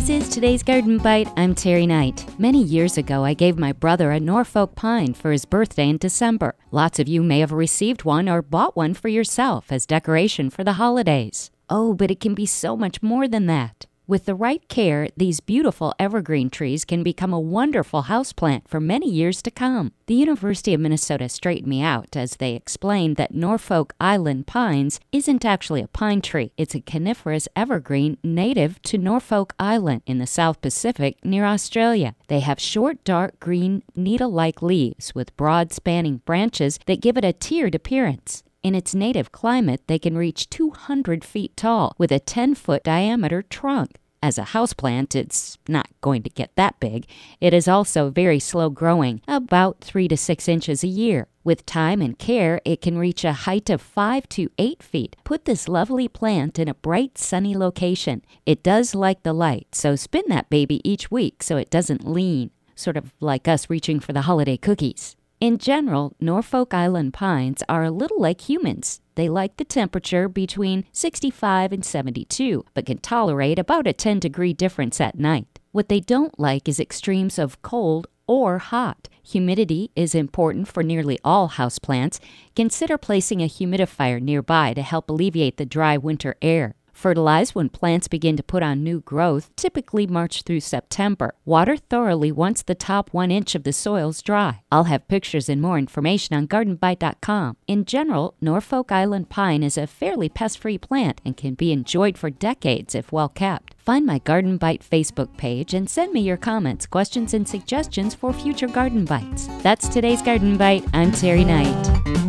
This is today's Garden Bite. I'm Terry Knight. Many years ago, I gave my brother a Norfolk pine for his birthday in December. Lots of you may have received one or bought one for yourself as decoration for the holidays. Oh, but it can be so much more than that. With the right care, these beautiful evergreen trees can become a wonderful houseplant for many years to come. The University of Minnesota straightened me out as they explained that Norfolk Island pines isn't actually a pine tree. It's a coniferous evergreen native to Norfolk Island in the South Pacific near Australia. They have short, dark green, needle-like leaves with broad spanning branches that give it a tiered appearance. In its native climate, they can reach 200 feet tall with a 10-foot diameter trunk. As a houseplant, it's not going to get that big. It is also very slow growing, about 3 to 6 inches a year. With time and care, it can reach a height of 5 to 8 feet. Put this lovely plant in a bright, sunny location. It does like the light, so spin that baby each week so it doesn't lean, sort of like us reaching for the holiday cookies. In general, Norfolk Island pines are a little like humans. They like the temperature between 65 and 72, but can tolerate about a 10-degree difference at night. What they don't like is extremes of cold or hot. Humidity is important for nearly all houseplants. Consider placing a humidifier nearby to help alleviate the dry winter air. Fertilize when plants begin to put on new growth, typically March through September. Water thoroughly once the top 1 inch of the soil's dry. I'll have pictures and more information on gardenbite.com. In general, Norfolk Island pine is a fairly pest-free plant and can be enjoyed for decades if well kept. Find my Garden Bite Facebook page and send me your comments, questions, and suggestions for future Garden Bites. That's today's Garden Bite. I'm Terry Knight.